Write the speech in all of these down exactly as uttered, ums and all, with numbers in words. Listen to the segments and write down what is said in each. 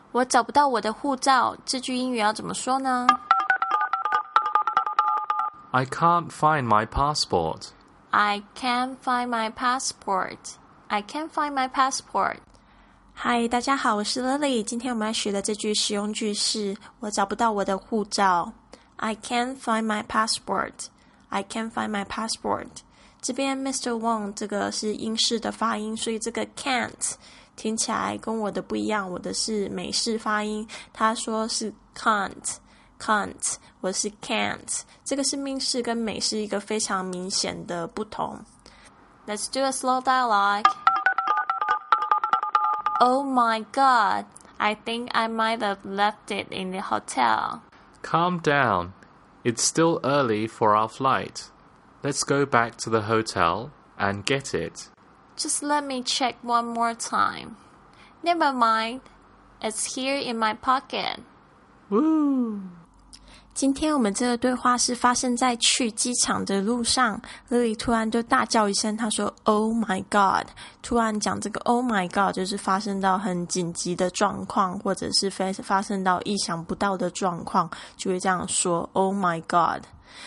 我找不到我的护照，这句英语要怎么说呢？ I can't find my passport. I can't find my passport. I can't find my passport. 嗨，大家好，我是 Lily。今天我们要学的这句实用句是我找不到我的护照。I can't find my passport. I can't find my passport. 这边 Mister Wang 这个是英式的发音，所以这个 can't 听起来跟我的不一样，我的是美式发音，他说是 can't can't 我是 can't， 这个是英式跟美式一个非常明显的不同。 Let's do a slow dialogue. Oh my god, I think I might have left it in the hotel. Calm down. It's still early for our flight. Let's go back to the hotel and get it. Just let me check one more time. Never mind. It's here in my pocket. Woo! 今天我们这个对话是发生在去机场的路上， Lily 突然就大叫一声，她说 Oh my god， 突然讲这个 Oh my god 就是发生到很紧急的状况，或者是发生到意想不到的状况，就会这样说 Oh my god。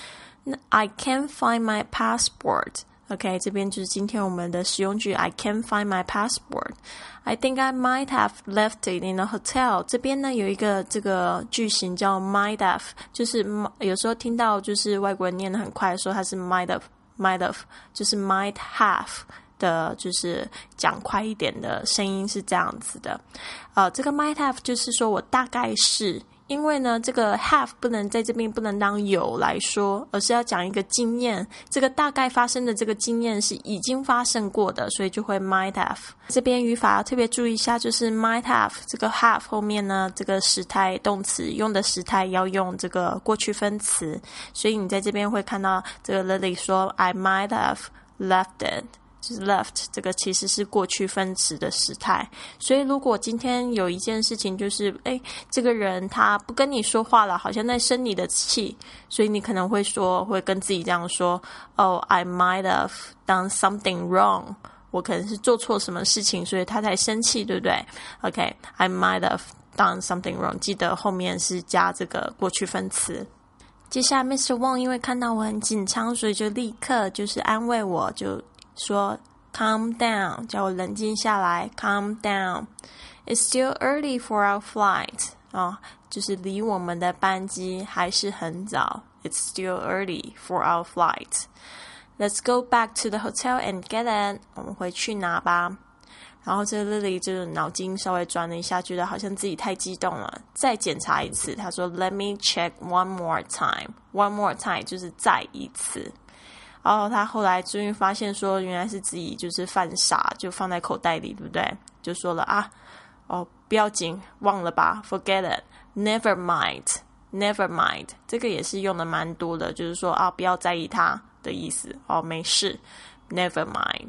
I can't find my passport. OK， 这边就是今天我们的实用句 I can't find my passport. I think I might have left it in a hotel. 这边呢有一个这个句型叫 might have， 就是有时候听到就是外国人念得很快的时候，它是 might have might have 就是 might have 的，就是讲快一点的声音是这样子的。呃，这个 might have 就是说我大概是，因为呢这个 have 不能在这边不能当有来说，而是要讲一个经验，这个大概发生的这个经验是已经发生过的，所以就会 might have。 这边语法要特别注意一下，就是 might have 这个 have 后面呢这个时态动词用的时态要用这个过去分词，所以你在这边会看到这个 Lily 说 I might have left it，就是 left 这个其实是过去分词的时态，所以如果今天有一件事情就是诶这个人他不跟你说话了，好像在生你的气，所以你可能会说会跟自己这样说 Oh, I might have done something wrong， 我可能是做错什么事情，所以他才生气，对不对？ OK, I might have done something wrong， 记得后面是加这个过去分词。接下来 Mister Wang 因为看到我很紧张，所以就立刻就是安慰我，就说 calm down， 叫我冷静下来 calm down. It's still early for our flight. 哦，就是离我们的班机还是很早 It's still early for our flight. Let's go back to the hotel and get it. 我们回去拿吧。然后这 Lily 就脑筋稍微转了一下，觉得好像自己太激动了，再检查一次。他说 Let me check one more time. One more time 就是再一次。然后他后来终于发现说原来是自己就是犯傻，就放在口袋里，对不对？就说了啊，哦不要紧，忘了吧 forget it, never mind, never mind， 这个也是用的蛮多的，就是说啊不要在意它的意思，哦没事 never mind.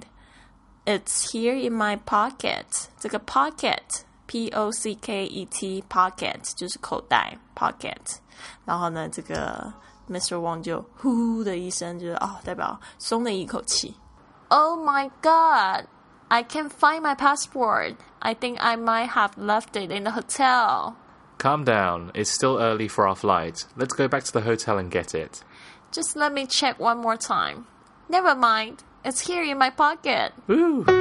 It's here in my pocket. 这个 pocket P O C K E T pocket 就是口袋 pocket， 然后呢这个Mister Wang 就呼的一声，就是哦，代表松了一口气。Oh my god, I can't find my passport. I think I might have left it in the hotel. Calm down. It's still early for our flight. Let's go back to the hotel and get it. Just let me check one more time. Never mind. It's here in my pocket. Woo!